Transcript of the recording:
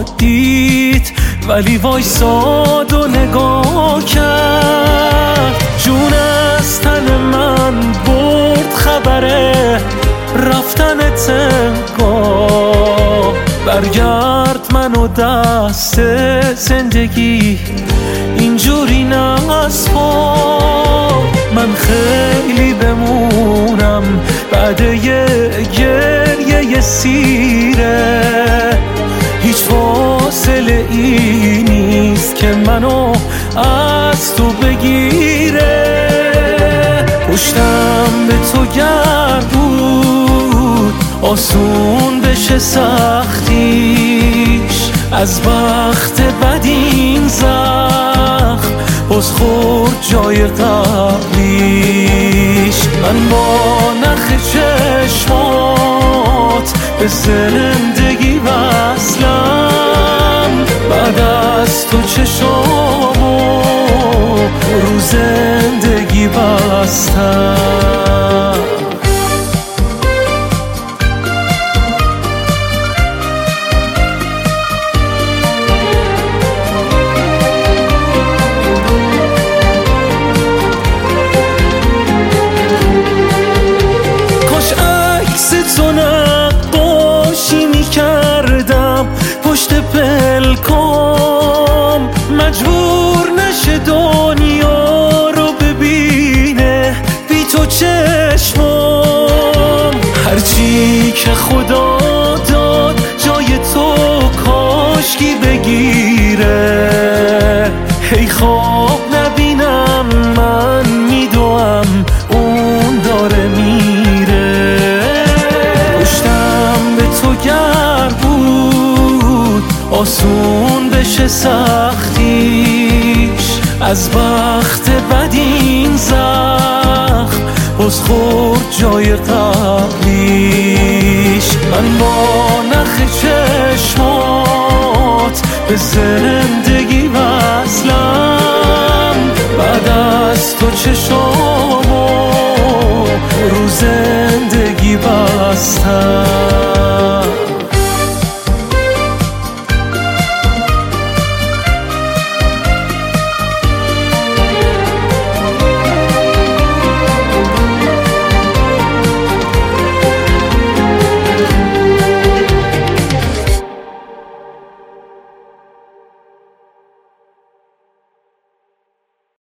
دید ولی وایساد و نگاه کرد. جون از تن من برد خبره رفتنت انگار. برگرد منو دست زندگی اینجوری نسپار. من خیلی بمونم بعد یه گریه سیره. هیچ فاصله ای نیست که منو از تو بگیره. پشتم به تو گرد بود آسون بشه سختیش. از بخت بد این زخم باز خورد جای قبلیش. من با نخ چشمات به زندگی وصلم. بعد از تو چشامو رو زندگی بستم. تو نقاشی میکردم پشت پلکام. مجبور نشه دنیا رو ببینه بی تو چشمام. هرچی که خدا داد جای تو کاشکی بگیره. هی خواب نبینم من میدوام اون داره میره. آسون بشه سختیش. از بخت بد این زخم باز خورد جای قبلیش. من با نخ چشمات به زندگی وصلم. بعد از تو چشامو رو زندگی بستم.